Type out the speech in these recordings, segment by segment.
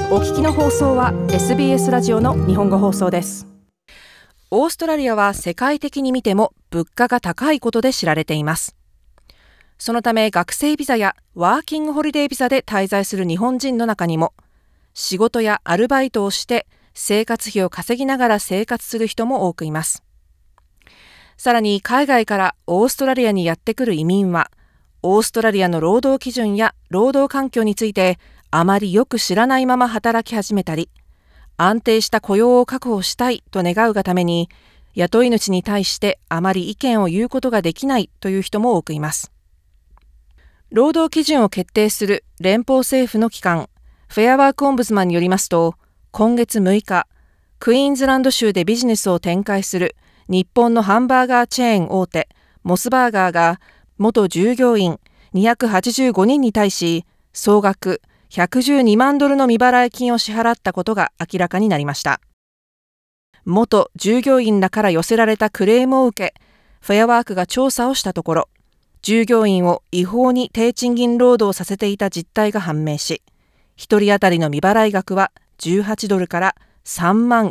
お聞きの放送は SBS ラジオの日本語放送です。オーストラリアは世界的に見ても物価が高いことで知られています。そのため学生ビザやワーキングホリデービザで滞在する日本人の中にも、仕事やアルバイトをして生活費を稼ぎながら生活する人も多くいます。さらに海外からオーストラリアにやってくる移民は、オーストラリアの労働基準や労働環境についてあまりよく知らないまま働き始めたり、安定した雇用を確保したいと願うがために、雇い主に対してあまり意見を言うことができないという人も多くいます。労働基準を決定する連邦政府の機関、フェアワークオンブズマンによりますと、今月6日、クイーンズランド州でビジネスを展開する日本のハンバーガーチェーン大手、モスバーガーが元従業員285人に対し、総額112万ドルの未払い金を支払ったことが明らかになりました。元従業員らから寄せられたクレームを受け、フェアワークが調査をしたところ、従業員を違法に低賃金労働させていた実態が判明し、1人当たりの未払い額は18ドルから3万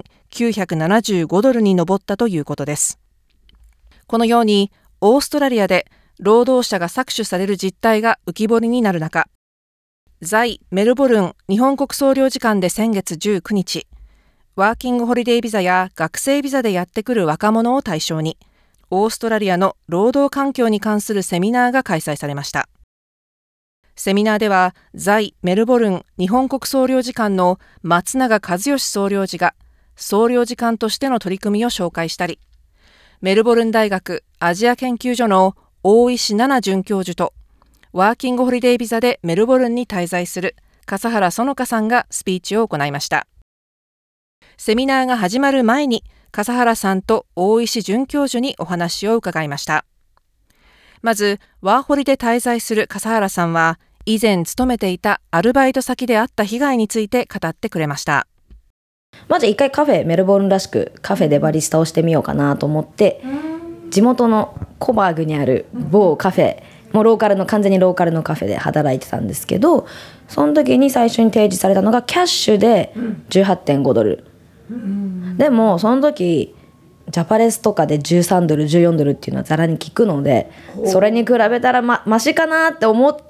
1975ドルに上ったということです。このようにオーストラリアで労働者が搾取される実態が浮き彫りになる中、在メルボルン日本国総領事館で先月19日、ワーキングホリデービザや学生ビザでやってくる若者を対象に、オーストラリアの労働環境に関するセミナーが開催されました。セミナーでは、在メルボルン日本国総領事館の松永和義総領事が、総領事館としての取り組みを紹介したり、メルボルン大学アジア研究所の大石奈々准教授と、ワーキングホリデービザでメルボルンに滞在する笠原園香さんがスピーチを行いました。セミナーが始まる前に、笠原さんと大石准教授にお話を伺いました。まず、ワーホリで滞在する笠原さんは、以前勤めていたアルバイト先であった被害について語ってくれました。 まず一回メルボルンらしくカフェでバリスタをしてみようかなと思って、地元のコバーグにある某カフェ、もう完全にローカルのカフェで働いてたんですけど、その時に最初に提示されたのがキャッシュで 18.5 ドル、でもその時ジャパレスとかで13ドル14ドルっていうのはざらに効くので、それに比べたらマシかなって思って、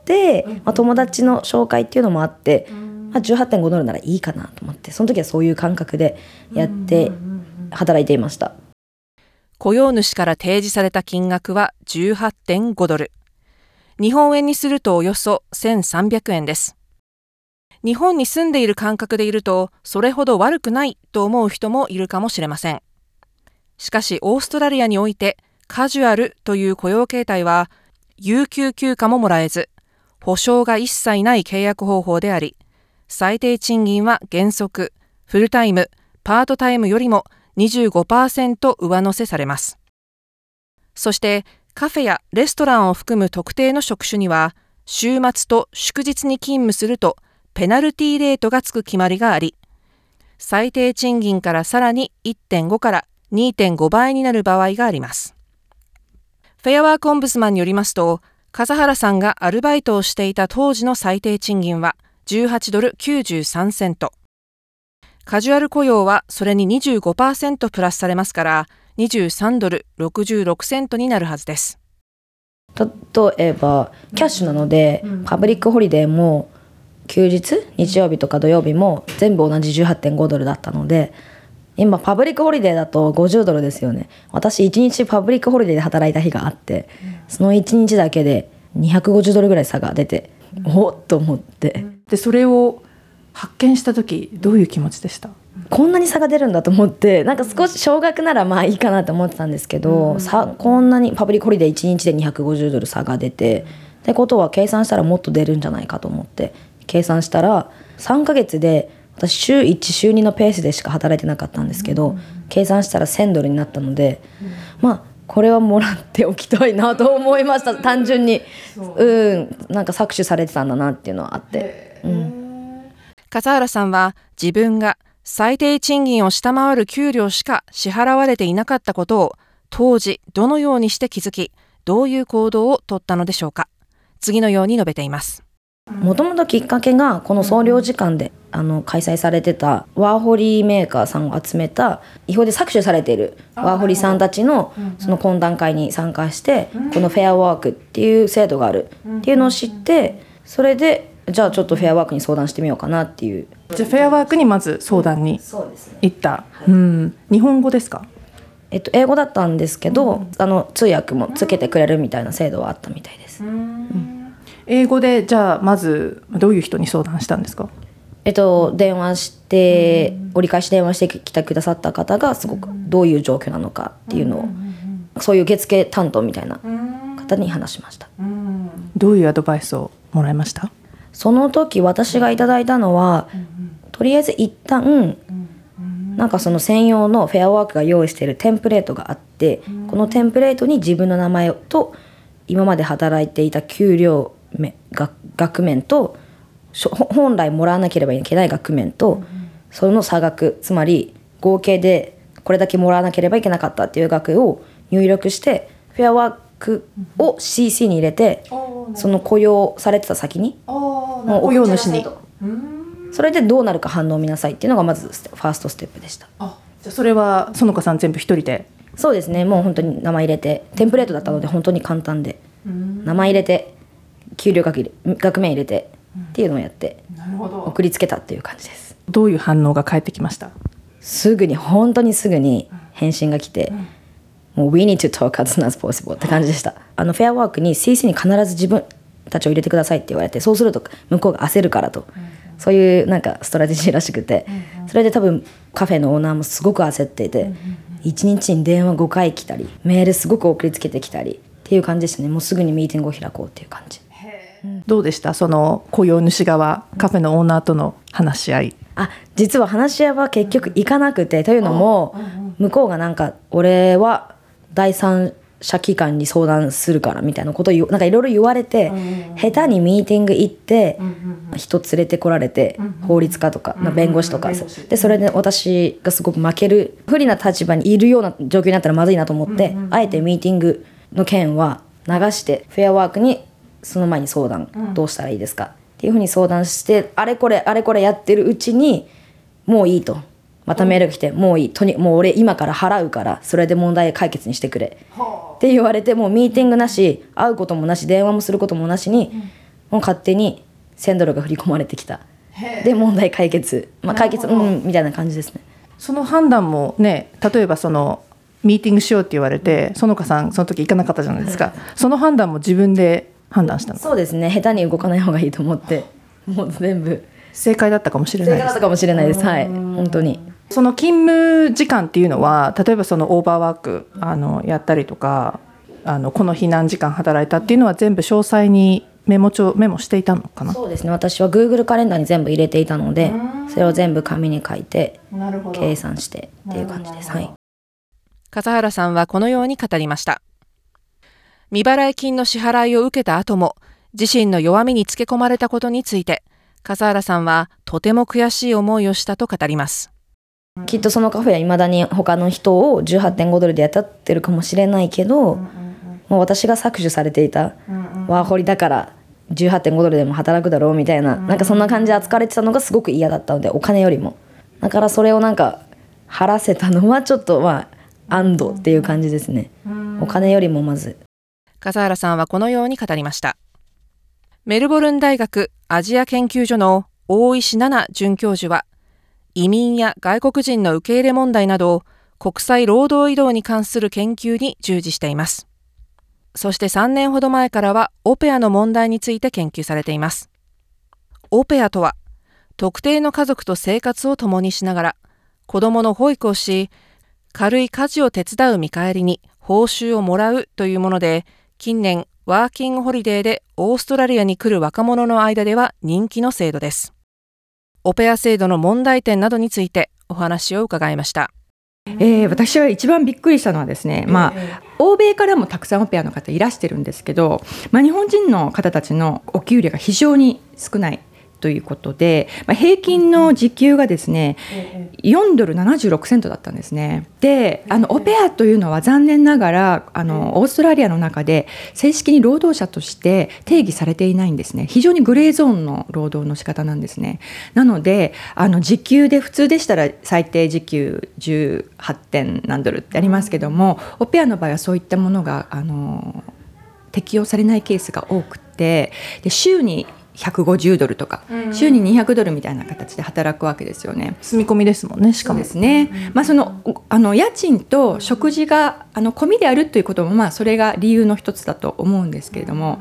友達の紹介っていうのもあって、18.5 ドルならいいかなと思って、その時はそういう感覚でやって働いていました。 雇用主から提示された金額は 18.5 ドル。日本円にするとおよそ1300円です。日本に住んでいる感覚でいると、それほど悪くないと思う人もいるかもしれません。しかし、オーストラリアにおいて、カジュアルという雇用形態は、有給休暇ももらえず、保証が一切ない契約方法であり、最低賃金は原則、フルタイム、パートタイムよりも 25% 上乗せされます。そして、カフェやレストランを含む特定の職種には、週末と祝日に勤務すると、ペナルティレートがつく決まりがあり、最低賃金からさらに 1.5 から 2.5 倍になる場合があります。フェアワークオンブズマンによりますと、笠原さんがアルバイトをしていた当時の最低賃金は18ドル93セント。カジュアル雇用はそれに 25% プラスされますから、23ドル66セントになるはずです。 例えばキャッシュなので、パブリックホリデーも休日、日曜日とか土曜日も全部同じ 18.5 ドルだったので、今パブリックホリデーだと50ドルですよね。私1日パブリックホリデーで働いた日があって、その1日だけで250ドルぐらい差が出て、おっと思って、 でそれを発見した時どういう気持ちでした？ こんなに差が出るんだと思って、なんか少し少額ならまあいいかなと思ってたんですけど、こんなにパブリックホリデー1日で250ドル差が出て、ってことは計算したらもっと出るんじゃないかと思って計算したら、3ヶ月で私週1週2のペースでしか働いてなかったんですけど、計算したら1000ドルになったので、これはもらっておきたいなと思いました。単純になんか搾取されてたんだなっていうのはあって、 笠原さんは自分が最低賃金を下回る給料しか支払われていなかったことを当時どのようにして気づき、どういう行動を取ったのでしょうか。次のように述べています。 もともときっかけがこの総領事館で開催されてたワーホリメーカーさんを集めた違法で搾取されているワーホリさんたちのその懇談会に参加して、このフェアワークっていう制度があるっていうのを知って、それでじゃあちょっとフェアワークに相談してみようかなっていう。 じゃあフェアワークにまず相談に行った、日本語ですか？ 英語だったんですけど、通訳もつけてくれるみたいな制度はあったみたいです。 英語でじゃあまずどういう人に相談したんですか？ 電話して折り返し電話してきてくださった方がすごくどういう状況なのかっていうのを、そういう受付担当みたいな方に話しました。 どういうアドバイスをもらいました？ その時私がいただいたのは、とりあえず一旦なんかその専用のフェアワークが用意しているテンプレートがあって、このテンプレートに自分の名前と今まで働いていた給料額面と本来もらわなければいけない額面とその差額、つまり合計でこれだけもらわなければいけなかったっていう額を入力して、フェアワークを CC に入れて、その雇用されてた先に雇用主に、 それでどうなるか反応を見なさいっていうのがまずファーストステップでした。 じゃあそれは園香さん全部一人で？ そうですね、もう本当に名前入れて、テンプレートだったので本当に簡単で、名前入れて給料額面入れてっていうのをやって送りつけたっていう感じです。 どういう反応が返ってきました？ 本当にすぐに返信が来て、もう We need to talk as soon as possible って感じでした。フェアワークに CC に必ず自分たちを入れてくださいって言われて、そうすると向こうが焦るからと、そういうなんかストラテジーらしくて、それで多分カフェのオーナーもすごく焦っていて、1日に電話5回来たりメールすごく送りつけてきたりっていう感じですね。もうすぐにミーティングを開こうっていう感じ。 どうでした？その雇用主側、カフェのオーナーとの話し合い。 実は話し合いは結局行かなくて、というのも向こうがなんか俺は第三者機関に相談するからみたいなことをなんかいろいろ言われて、下手にミーティング行って人連れてこられて、法律家とか弁護士とかで、それで私がすごく負ける不利な立場にいるような状況になったらまずいなと思って、あえてミーティングの件は流してフェアワークにその前に相談、どうしたらいいですかっていうふうに相談して、あれこれやってるうちにもういいと、またメールが来て、もういい、もう俺今から払うからそれで問題解決にしてくれって言われて、もうミーティングなし、会うこともなし、電話もすることもなしに、もう勝手に$1000が振り込まれてきた。で問題解決、解決みたいな感じですね。 その判断もね、例えばそのミーティングしようって言われて、園香さんその時行かなかったじゃないですか。その判断も自分で判断したの？ そうですね、下手に動かない方がいいと思って、もう全部正解だったかもしれないです。 正解だったかもしれないです。はい、本当に。 その勤務時間っていうのは、例えばそのオーバーワークやったりとか、この日何時間働いたっていうのは全部詳細にメモしていたのかな？ そうですね、私は Google カレンダーに全部入れていたので、それを全部紙に書いて計算してっていう感じです。はい。 笠原さんはこのように語りました。未払い金の支払いを受けた後も自身の弱みにつけ込まれたことについて、笠原さんはとても悔しい思いをしたと語ります。 きっとそのカフェはいまだに他の人を $18.5 で雇ってるかもしれないけど、もう私が搾取されていたワーホリだから$18.5でも働くだろうみたいな、なんかそんな感じで扱われてたのがすごく嫌だったので、お金よりも。だからそれをなんか晴らせたのはちょっと安堵っていう感じですね。お金よりもまず。 笠原さんはこのように語りました。メルボルン大学アジア研究所の大石奈々准教授は、移民や外国人の受け入れ問題など国際労働移動に関する研究に従事しています。そして3年ほど前からはオペアの問題について研究されています。オペアとは、特定の家族と生活を共にしながら子どもの保育をし、軽い家事を手伝う見返りに報酬をもらうというもので、近年ワーキングホリデーでオーストラリアに来る若者の間では人気の制度です。オペア制度の問題点などについてお話を伺いました。 私は一番びっくりしたのはですね、欧米からもたくさんオペアの方いらしてるんですけど、日本人の方たちのお給料が非常に少ないっということで、平均の時給がですね、4ドル76セントだったんですね。で、オペアというのは残念ながらオーストラリアの中で正式に労働者として定義されていないんですね。非常にグレーゾーンの労働の仕方なんですね。なので時給で普通でしたら最低時給 18. 点何ドルってありますけども、オペアの場合はそういったものが適用されないケースが多くて、で週に150ドルとか、週に200ドルみたいな形で働くわけですよね。 住み込みですもんね。しかもですね、その家賃と食事が込みであるということも、それが理由の一つだと思うんですけれども、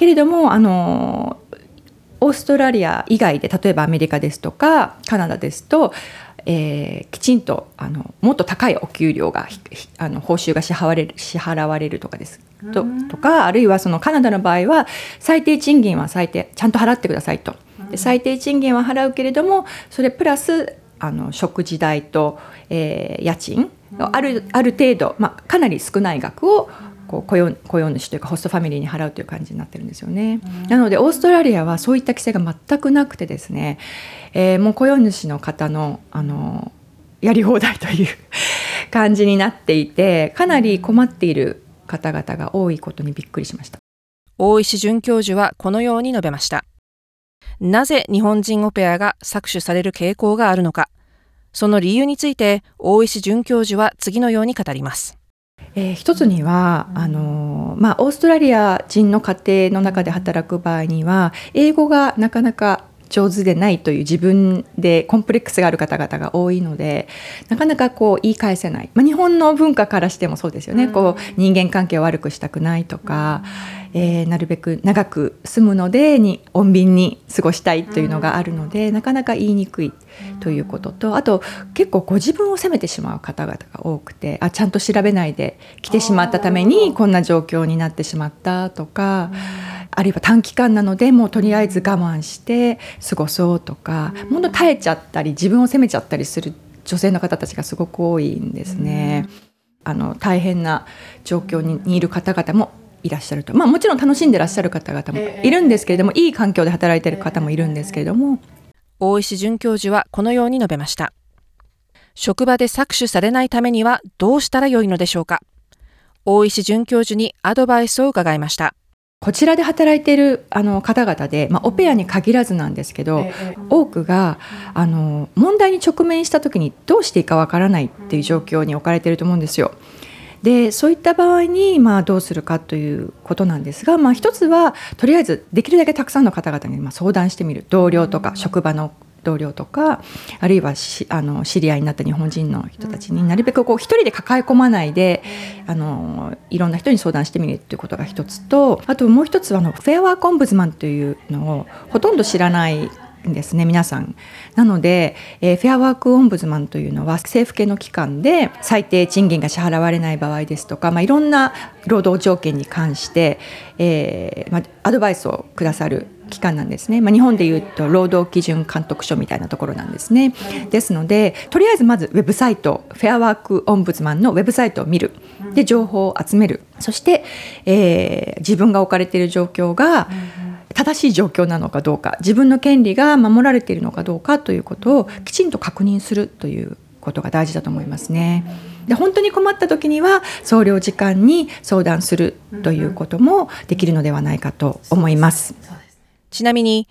オーストラリア以外で例えばアメリカですとかカナダですと、きちんともっと高いお給料が報酬が支払われるとかですとか、あるいはそのカナダの場合は最低賃金はちゃんと払ってくださいと。で最低賃金は払うけれども、それプラス食事代と、家賃ある程度、かなり少ない額を雇用主というかホストファミリーに払うという感じになってるんですよね。なのでオーストラリアはそういった規制が全くなくてですね、もう雇用主の方のやり放題という感じになっていて、かなり困っている方々が多いことにびっくりしました。 大石准教授はこのように述べました。なぜ日本人オペアが搾取される傾向があるのか、その理由について大石准教授は次のように語ります。 一つにはオーストラリア人の家庭の中で働く場合には英語がなかなか上手でないという自分でコンプレックスがある方々が多いので、なかなか言い返せない、日本の文化からしてもそうですよね。人間関係を悪くしたくないとか、なるべく長く住むので穏便に過ごしたいというのがあるので、なかなか言いにくいということと、あと結構ご自分を責めてしまう方々が多くて、ちゃんと調べないで来てしまったためにこんな状況になってしまったとか、あるいは短期間なのでもうとりあえず我慢して過ごそうとか、もっと耐えちゃったり自分を責めちゃったりする女性の方たちがすごく多いんですね。大変な状況にいる方々もいらっしゃると、もちろん楽しんでらっしゃる方々もいるんですけれども、いい環境で働いている方もいるんですけれども、 大石准教授はこのように述べました。職場で搾取されないためにはどうしたらよいのでしょうか。大石准教授にアドバイスを伺いました。 こちらで働いている方々で、オペアに限らずなんですけど、多くが問題に直面した時にどうしていいかわからないっていう状況に置かれていると思うんですよ。でそういった場合にどうするかということなんですが、一つはとりあえずできるだけたくさんの方々に相談してみる。同僚とか職場の同僚とか、あるいは知り合いになった日本人の人たちになるべく一人で抱え込まないでいろんな人に相談してみるということが一つと、あともう一つはフェアワークオンブズマンというのをほとんど知らないですね、皆さん。なので、フェアワークオンブズマンというのは政府系の機関で最低賃金が支払われない場合ですとか、いろんな労働条件に関して、アドバイスをくださる機関なんですね。日本でいうと労働基準監督署みたいなところなんですね。ですのでとりあえずまずウェブサイト、フェアワークオンブズマンのウェブサイトを見る。で情報を集める。そして、自分が置かれている状況が正しい状況なのかどうか、自分の権利が守られているのかどうかということをきちんと確認するということが大事だと思いますね。で本当に困った時には総領事館に相談するということもできるのではないかと思います。 ちなみに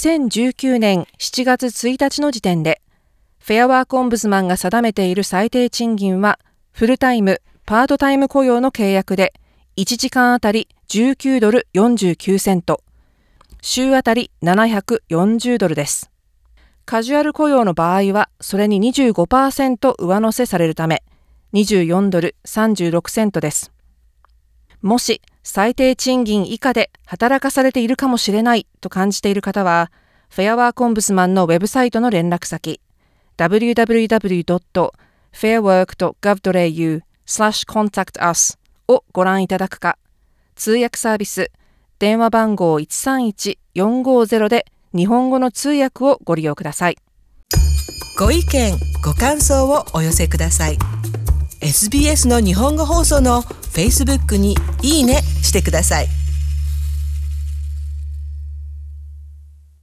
2019年7月1日の時点でフェアワークオンブズマンが定めている最低賃金はフルタイム、パートタイム雇用の契約で1時間あたり19ドル49セント、週あたり740ドルです。カジュアル雇用の場合はそれに 25% 上乗せされるため24ドル36セントです。もし最低賃金以下で働かされているかもしれないと感じている方は、フェアワークオンブズマンのウェブサイトの連絡先 www.fairwork.gov.au/contact us をご覧いただくか、通訳サービス電話番号 131-450 で日本語の通訳をご利用ください。 ご意見、ご感想をお寄せください。SBS の日本語放送の Facebook にいいねしてください。